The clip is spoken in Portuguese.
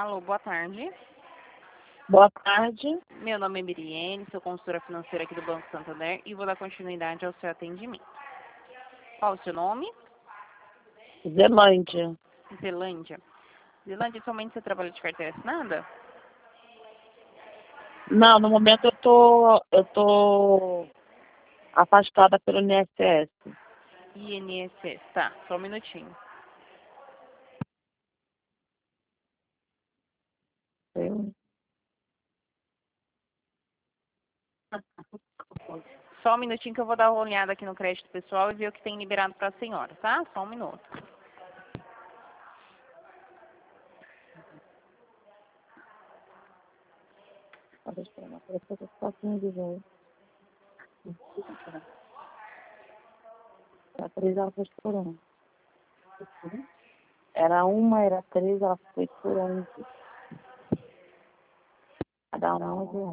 Alô, boa tarde. Boa tarde. Meu nome é Miriene, sou consultora financeira aqui do Banco Santander e vou dar continuidade ao seu atendimento. Qual o seu nome? Zelândia. Zelândia. Zelândia, somente você trabalha de carteira assinada? Não, no momento eu tô afastada pelo INSS. INSS, tá, só um minutinho. Só um minutinho que eu vou dar uma olhada aqui no crédito pessoal e ver o que tem liberado para a senhora, tá? Só um minuto. Era 3, ela foi por 1. Era 1, era 3, ela foi por 11. Cada uma de